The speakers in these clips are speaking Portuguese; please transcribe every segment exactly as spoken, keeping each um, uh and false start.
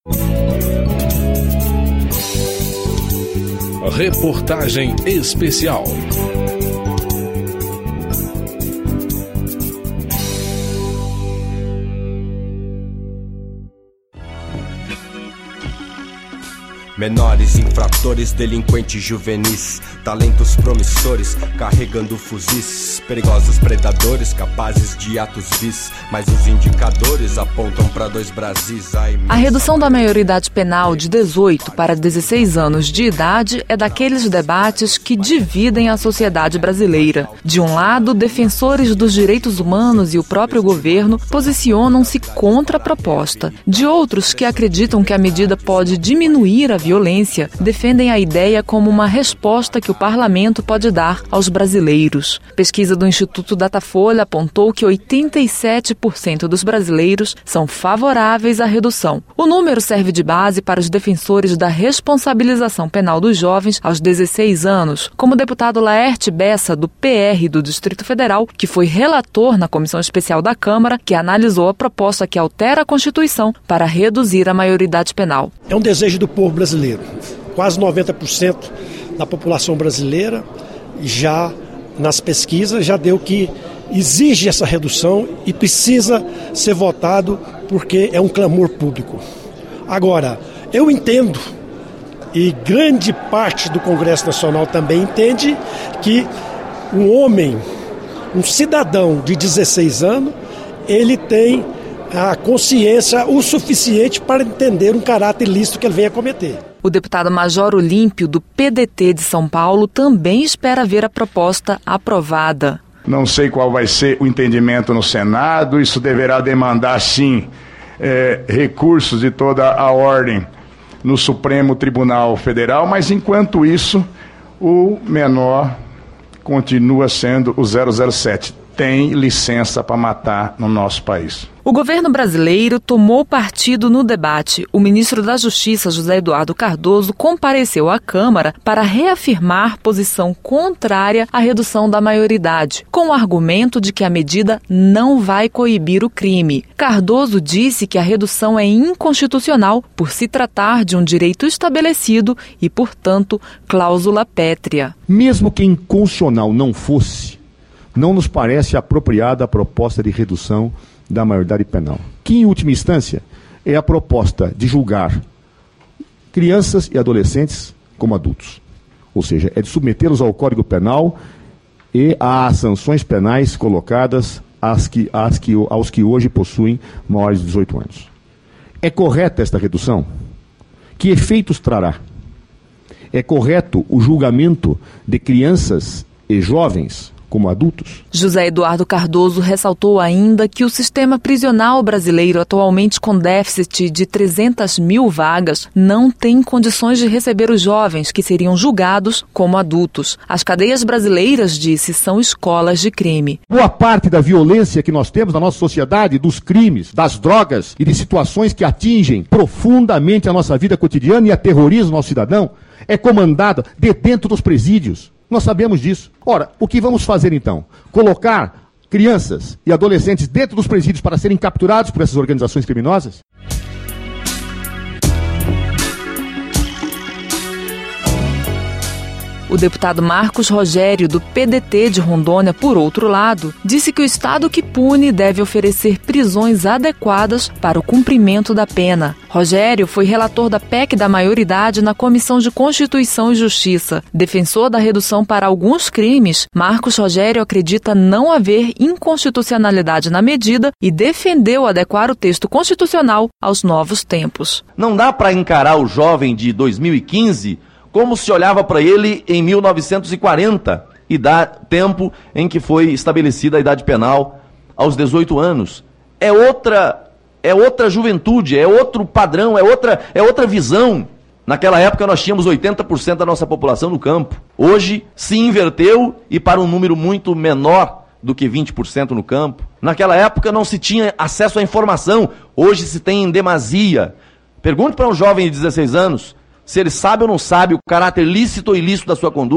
Reportagem especial. Menores infratores, delinquentes juvenis, talentos promissores, carregando fuzis, perigosos predadores, capazes de atos vis, mas os indicadores apontam para dois Brasis. Ai, a redução da maioridade penal de dezoito para dezesseis anos de idade é daqueles debates que dividem a sociedade brasileira. De um lado, defensores dos direitos humanos e o próprio governo posicionam-se contra a proposta. De outros, que acreditam que a medida pode diminuir a violência, defendem a ideia como uma resposta que o parlamento pode dar aos brasileiros. Pesquisa do Instituto Datafolha apontou que oitenta e sete por cento dos brasileiros são favoráveis à redução. O número serve de base para os defensores da responsabilização penal dos jovens aos dezesseis anos, como o deputado Laerte Bessa, do P R do Distrito Federal, que foi relator na Comissão Especial da Câmara, que analisou a proposta que altera a Constituição para reduzir a maioridade penal. É um desejo do povo brasileiro. Quase noventa por cento da população brasileira já nas pesquisas já deu que exige essa redução e precisa ser votado porque é um clamor público. Agora, eu entendo, e grande parte do Congresso Nacional também entende, que um homem, um cidadão de dezesseis anos, ele tem a consciência o suficiente para entender um caráter ilícito que ele venha cometer. O deputado Major Olímpio, do P D T de São Paulo, também espera ver a proposta aprovada. Não sei qual vai ser o entendimento no Senado, isso deverá demandar, sim, é, recursos de toda a ordem no Supremo Tribunal Federal, mas enquanto isso, o menor continua sendo o zero zero sete. Tem licença para matar no nosso país. O governo brasileiro tomou partido no debate. O ministro da Justiça, José Eduardo Cardoso, compareceu à Câmara para reafirmar posição contrária à redução da maioridade, com o argumento de que a medida não vai coibir o crime. Cardoso disse que a redução é inconstitucional por se tratar de um direito estabelecido e, portanto, cláusula pétrea. Mesmo que inconstitucional não fosse, não nos parece apropriada a proposta de redução da maioridade penal, que, em última instância, é a proposta de julgar crianças e adolescentes como adultos. Ou seja, é de submetê-los ao Código Penal e às sanções penais colocadas às que, às que, aos que hoje possuem maiores de dezoito anos. É correta esta redução? Que efeitos trará? É correto o julgamento de crianças e jovens como adultos? José Eduardo Cardoso ressaltou ainda que o sistema prisional brasileiro, atualmente com déficit de trezentas mil vagas, não tem condições de receber os jovens que seriam julgados como adultos. As cadeias brasileiras, disse, são escolas de crime. Boa parte da violência que nós temos na nossa sociedade, dos crimes, das drogas e de situações que atingem profundamente a nossa vida cotidiana e aterrorizam o nosso cidadão, é comandada de dentro dos presídios. Nós sabemos disso. Ora, o que vamos fazer então? Colocar crianças e adolescentes dentro dos presídios para serem capturados por essas organizações criminosas? O deputado Marcos Rogério, do P D T de Rondônia, por outro lado, disse que o Estado que pune deve oferecer prisões adequadas para o cumprimento da pena. Rogério foi relator da P E C da maioridade na Comissão de Constituição e Justiça. Defensor da redução para alguns crimes, Marcos Rogério acredita não haver inconstitucionalidade na medida e defendeu adequar o texto constitucional aos novos tempos. Não dá para encarar o jovem de dois mil e quinze como se olhava para ele em mil novecentos e quarenta, e dá tempo em que foi estabelecida a idade penal aos dezoito anos. É outra, é outra juventude, é outro padrão, é outra, é outra visão. Naquela época nós tínhamos oitenta por cento da nossa população no campo. Hoje se inverteu e para um número muito menor do que vinte por cento no campo. Naquela época não se tinha acesso à informação, hoje se tem em demasia. Pergunte para um jovem de dezesseis anos se ele sabe ou não sabe o caráter lícito ou ilícito da sua conduta.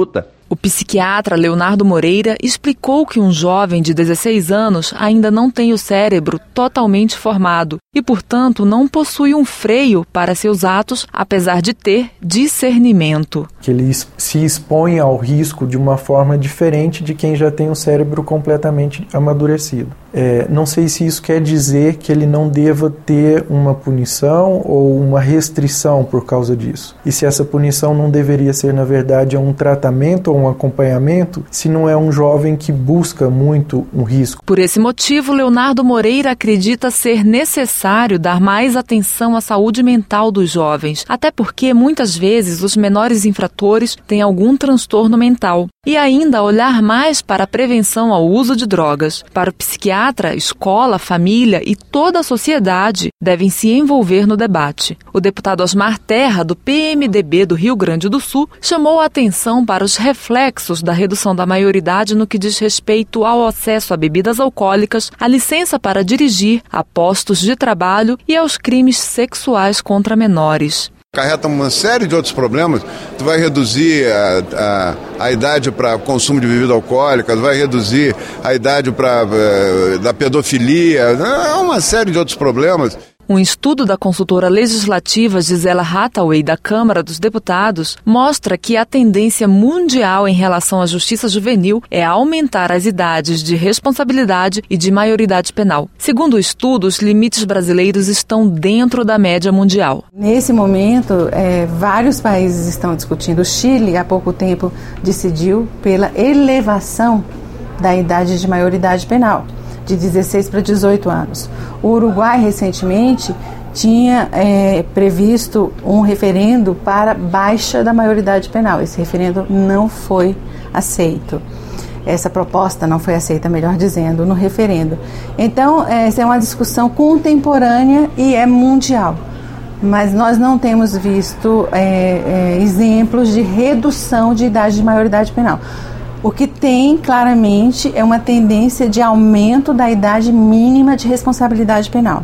O psiquiatra Leonardo Moreira explicou que um jovem de dezesseis anos ainda não tem o cérebro totalmente formado e, portanto, não possui um freio para seus atos, apesar de ter discernimento. Que ele se expõe ao risco de uma forma diferente de quem já tem o cérebro completamente amadurecido. É, não sei se isso quer dizer que ele não deva ter uma punição ou uma restrição por causa disso. E se essa punição não deveria ser, na verdade, um tratamento ou um acompanhamento, se não é um jovem que busca muito um risco. Por esse motivo, Leonardo Moreira acredita ser necessário dar mais atenção à saúde mental dos jovens, até porque muitas vezes os menores infratores têm algum transtorno mental. E ainda olhar mais para a prevenção ao uso de drogas. Para o psiquiatra, escola, família e toda a sociedade devem se envolver no debate. O deputado Osmar Terra, do P M D B do Rio Grande do Sul, chamou a atenção para os reflexos da redução da maioridade no que diz respeito ao acesso a bebidas alcoólicas, à licença para dirigir, a postos de trabalho e aos crimes sexuais contra menores. Acarreta uma série de outros problemas. Tu vai reduzir a, a, a idade para consumo de bebida alcoólica, tu vai reduzir a idade para da pedofilia, é uma série de outros problemas. Um estudo da consultora legislativa Gisela Hathaway, da Câmara dos Deputados, mostra que a tendência mundial em relação à justiça juvenil é aumentar as idades de responsabilidade e de maioridade penal. Segundo o estudo, os limites brasileiros estão dentro da média mundial. Nesse momento, é, vários países estão discutindo. O Chile, há pouco tempo, decidiu pela elevação da idade de maioridade penal, de dezesseis para dezoito anos. O Uruguai, recentemente, tinha é, previsto um referendo para baixa da maioridade penal. Esse referendo não foi aceito. Essa proposta não foi aceita, melhor dizendo, no referendo. Então, essa é uma discussão contemporânea e é mundial. Mas nós não temos visto é, é, exemplos de redução de idade de maioridade penal. O que tem, claramente, é uma tendência de aumento da idade mínima de responsabilidade penal.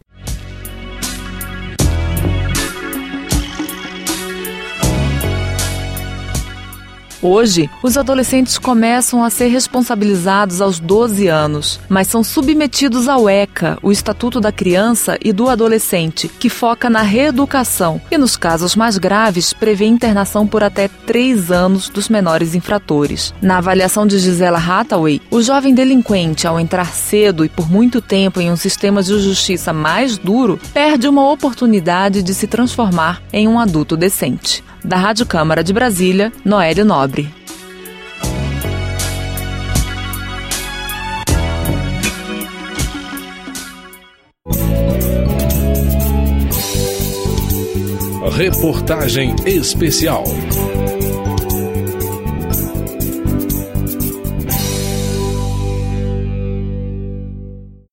Hoje, os adolescentes começam a ser responsabilizados aos doze anos, mas são submetidos ao ECA, o Estatuto da Criança e do Adolescente, que foca na reeducação e, nos casos mais graves, prevê internação por até três anos dos menores infratores. Na avaliação de Gisela Hathaway, o jovem delinquente, ao entrar cedo e por muito tempo em um sistema de justiça mais duro, perde uma oportunidade de se transformar em um adulto decente. Da Rádio Câmara de Brasília, Noélio Nobre. Reportagem especial.